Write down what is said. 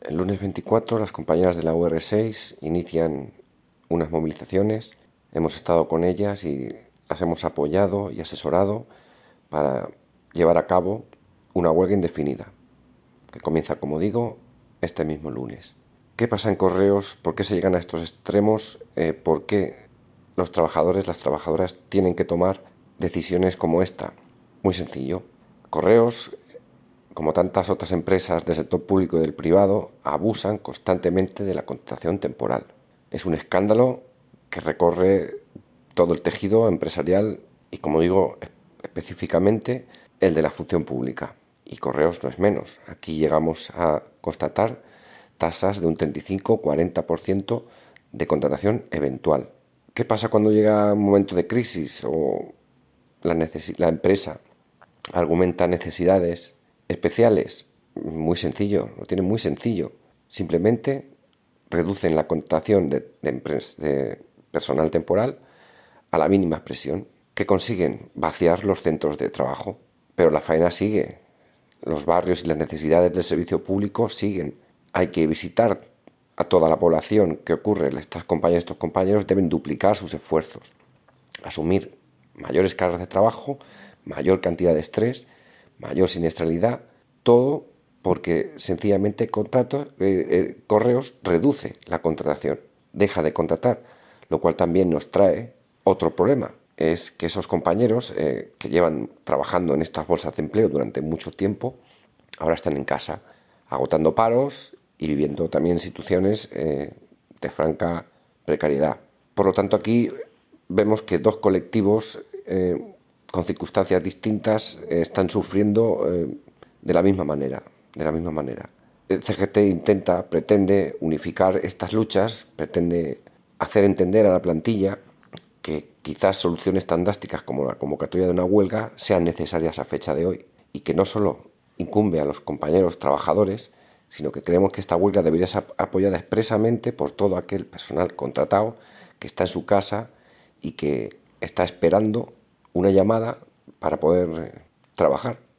El lunes 24 las compañeras de la UR6 inician unas movilizaciones. Hemos estado con ellas y las hemos apoyado y asesorado para llevar a cabo una huelga indefinida, que comienza, como digo, este mismo lunes. ¿Qué pasa en Correos? ¿Por qué se llegan a estos extremos? ¿Por qué los trabajadores, las trabajadoras tienen que tomar decisiones como esta? Muy sencillo. Correos, como tantas otras empresas del sector público y del privado, abusan constantemente de la contratación temporal. Es un escándalo que recorre todo el tejido empresarial y, como digo, específicamente el de la función pública. Y Correos no es menos. Aquí llegamos a constatar tasas de un 35-40% de contratación eventual. ¿Qué pasa cuando llega un momento de crisis o la empresa argumenta necesidades especiales? Muy sencillo, lo tienen muy sencillo. Simplemente reducen la contratación de personal temporal a la mínima expresión. ¿Qué consiguen? Vaciar los centros de trabajo. Pero la faena sigue. Los barrios y las necesidades del servicio público siguen. Hay que visitar a toda la población. ¿Qué ocurre? Estas compañeras y estos compañeros deben duplicar sus esfuerzos, asumir mayores cargas de trabajo, mayor cantidad de estrés, mayor siniestralidad, todo porque sencillamente Correos reduce la contratación, deja de contratar, lo cual también nos trae otro problema. Es que esos compañeros que llevan trabajando en estas bolsas de empleo durante mucho tiempo, ahora están en casa, agotando paros y viviendo también situaciones de franca precariedad. Por lo tanto, aquí vemos que dos colectivos con circunstancias distintas están sufriendo de la misma manera. El CGT pretende unificar estas luchas, pretende hacer entender a la plantilla que quizás soluciones tan drásticas como la convocatoria de una huelga sean necesarias a fecha de hoy y que no solo incumbe a los compañeros trabajadores, sino que creemos que esta huelga debería ser apoyada expresamente por todo aquel personal contratado que está en su casa y que está esperando una llamada para poder trabajar.